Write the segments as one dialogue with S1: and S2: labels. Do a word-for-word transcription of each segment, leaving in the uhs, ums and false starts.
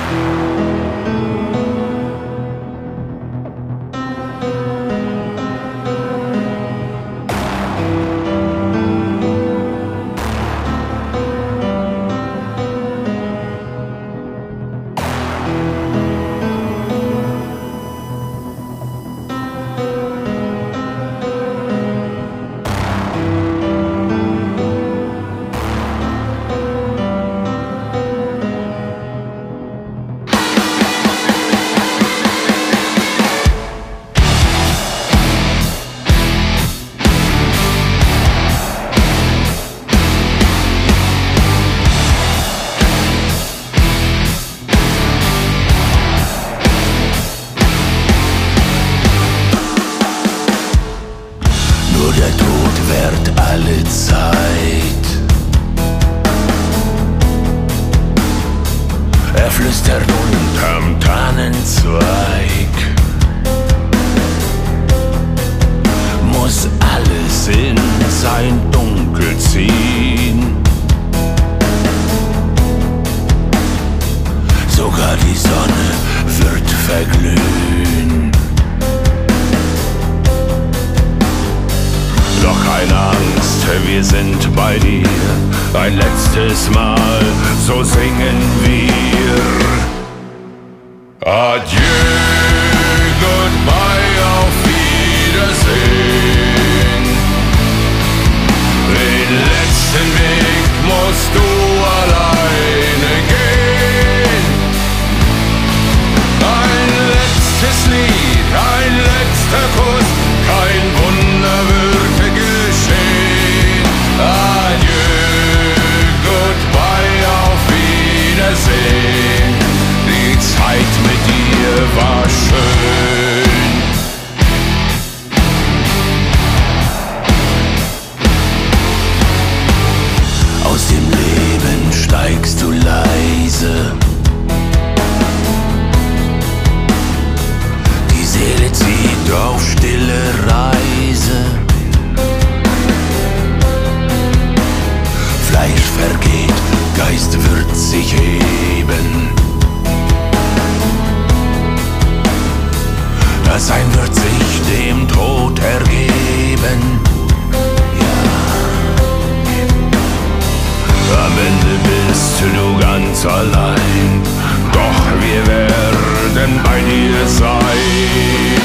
S1: alle Zeit. Er flüstert unterm Tannenzweig, muss alles in sein Dunkel ziehen. Sogar die Sonne wird verglühen. Doch keine Angst, wir sind bei dir. Ein letztes Mal, so singen wir. Adieu, goodbye, auf Wiedersehen. Den letzten Weg musst du alleine gehen. Ein letztes Lied, ein letzter Kuss, kein Wunder wird geschehen. Adieu, goodbye, auf Wiedersehen. Die Zeit mit dir war schön. Aus dem Leben steigst du leise. Die Seele zieht auf stille Reise. Fleisch vergeht, Geist wird sich heben. Das Sein wird sich dem Tod ergeben. Ja. Am Ende bist du ganz allein, doch wir werden bei dir sein.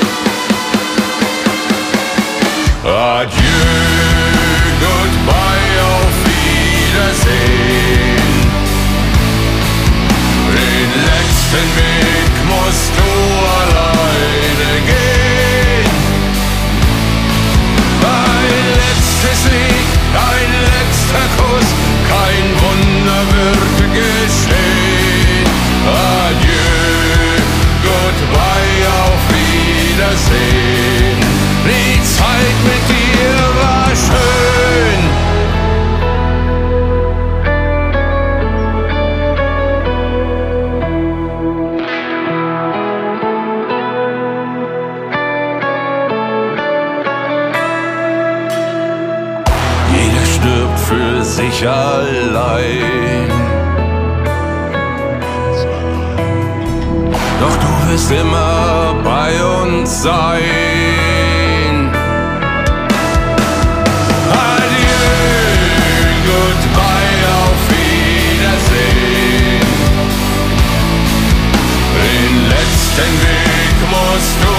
S1: Adieu, goodbye, auf Wiedersehen. Den letzten Weg musst du alleine gehen. Ein letztes Lied, ein letzter Kuss, kein Wunder wird geschehen. Adieu, goodbye, auf Wiedersehen. Die Zeit mit dir war schön. Jeder stirbt für sich allein. Doch du wirst immer bei uns sein. Adieu, goodbye, auf Wiedersehen. Den letzten Weg musst du